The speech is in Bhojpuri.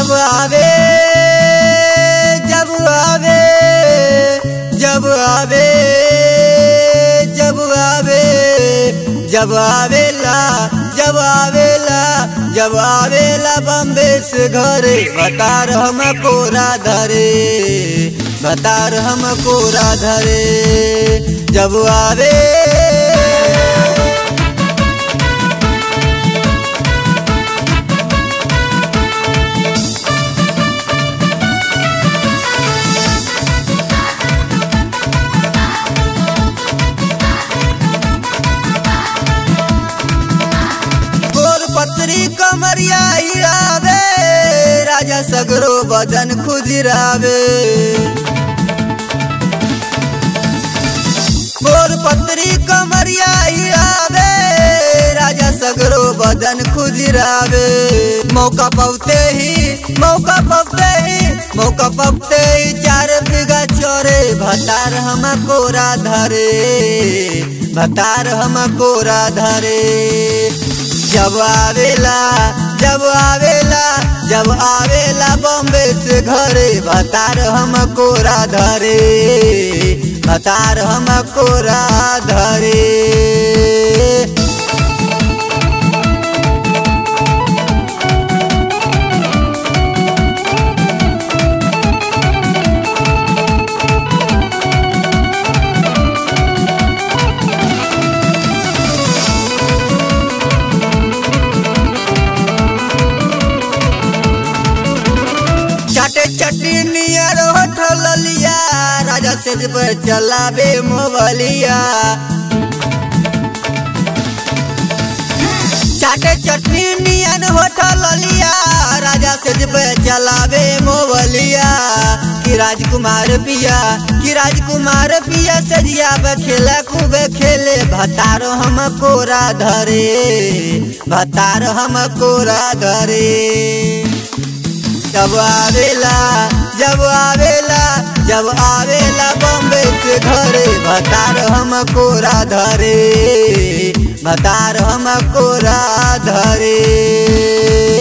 जब आवे जब आवे जब आवे जब आवे जब आवेला जब आवेला जब आवेला बम्बे से घरे बतार हमको राधरे बतार हमको राधरे जब आवे पत्री कमरिया हिरावे राजा सगरो बदन खुजरावे गोर पत्री कमरिया हिरावे राजा सगरो बदन खुजरावे मौका पाते ही 4 बीघा चोरे भतार हमको राधरे भतार हमको राधरे जब आवेला जब आवेला जब आवेला बॉम्बे से घरे भतार हमको राधरे भतार हमको राधरे चटनिया होठल लिया राजा से चलावे मोबाइलिया चाटे चटनिया होठल लिया राजा से चलावे मोबाइलिया कि राजकुमार पिया सजिया खेला खूब खेले भतार हमको राधरे भतार हमको राधरे जब आवेला जब आवेला जब आवेला बॉम्बे से घरे भतार हमको राधरे भतार हमको राधरे।